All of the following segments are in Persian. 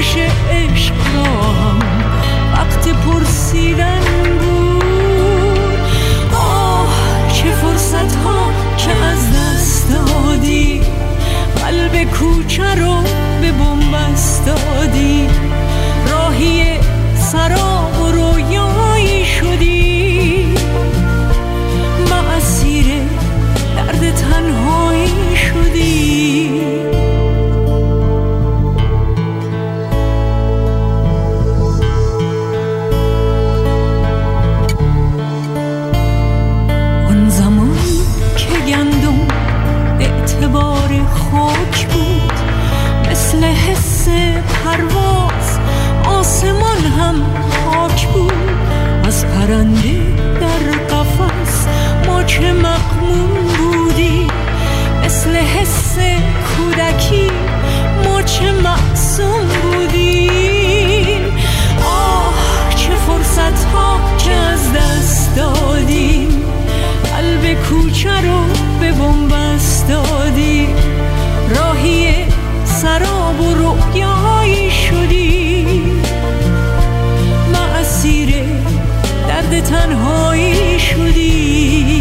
پرسش عشق را هم وقت پرسیدن بود. آه چه فرصت ها که از دست دادی، قلب کوچه رو به بنبست دادی، راهی سراب و رویایی شدی، ما اسیر درد تنهایی شدی. آن زمان که گندم اعتبار خاک بود، مثل حس پرواز آسمان هم خاک بود. از پرنده در قفس ما چه مغموم بودی، مثل حس کودکی ما چه معصوم بودیم. آه چه فرصت ها که از دست دادیم، قلب کوچه رو به بنبست دادی، راهی سراب و رویایی شدی، ما اسیر درد تنهایی شدی.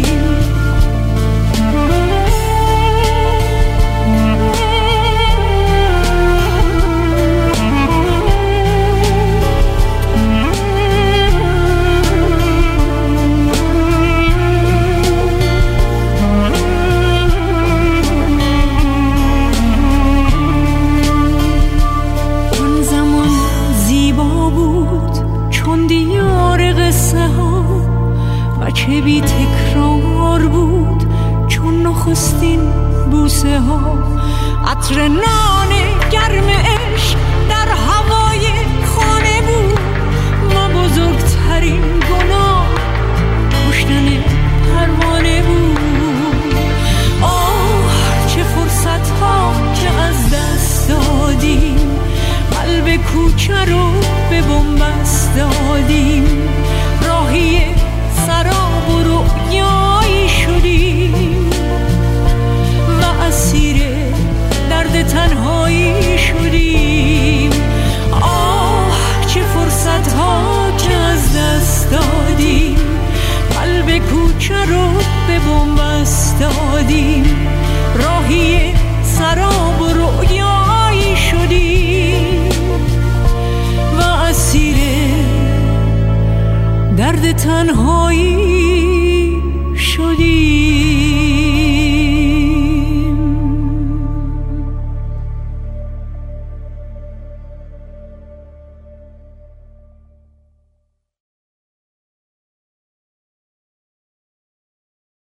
چه بی تکرار بود چون نخستین بوسه ها، عطر نان گرم عشق در هوای خانه بود، ما بزرگترین گناه کشتن پروانه بود. آه چه فرصت ها که از دست دادیم، قلب کوچه رو به بنبست دادیم، راهی سراب و رویایی شدیم، و اسیر درد تنهایی شدیم. آه چه فرصت ها که از دست دادیم، قلب کوچه رو به بنبست دادیم، راهی سراب و رویایی شدیم، و اسیر درد تنهایی